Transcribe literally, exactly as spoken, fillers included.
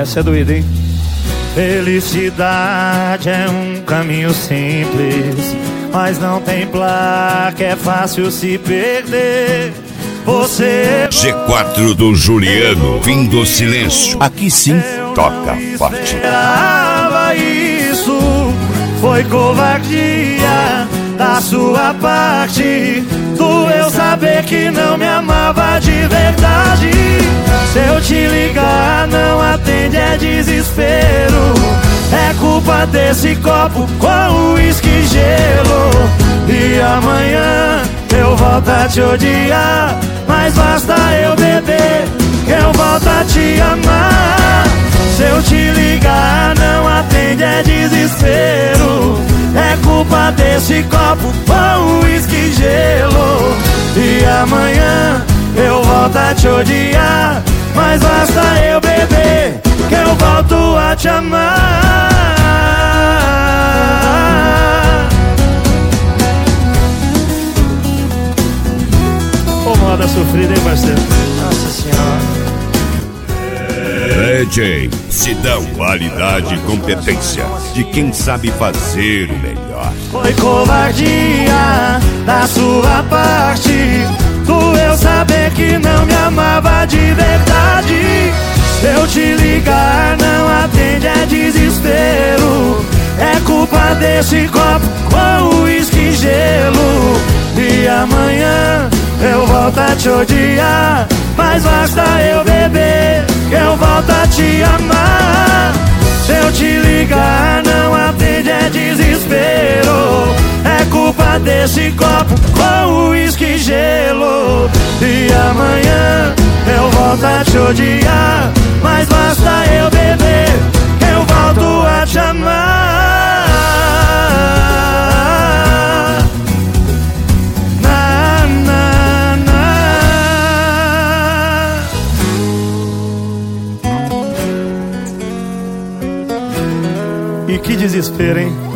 Essa é doida, hein? Felicidade é um caminho simples, mas não tem placa, é fácil se perder. Você G quatro do Juliano, Fim do Silêncio. Aqui sim, toca forte. Isso foi covardia da sua parte. Doeu saber que não me amava de verdade. Se eu te ligar, não atende, é desespero. É culpa desse copo com uísque e gelo. E amanhã eu volto a te odiar, mas basta eu beber que eu volto a te amar. Se eu te ligar, não atende, é desespero. É culpa desse copo com uísque e gelo. E amanhã eu volto a te odiar, mas basta eu beber que eu volto a te amar. Ô, moda sofrida, hein, parceiro? Nossa senhora. D J Sidão, qualidade e competência de quem sabe fazer o melhor. Foi covardia da sua parte. Doeu saber que não me amava de verdade. Se eu te ligar, não atende, é desespero. É culpa desse copo com uísque e gelo. E amanhã eu volto a te odiar, mas basta eu beber que eu volto a te amar. Se eu te ligar, não atende, é desespero. É culpa desse copo com uísque e gelo. E amanhã eu volto a te odiar, mas basta eu beber que eu volto a te amar. Na, na, na. E que desespero, hein?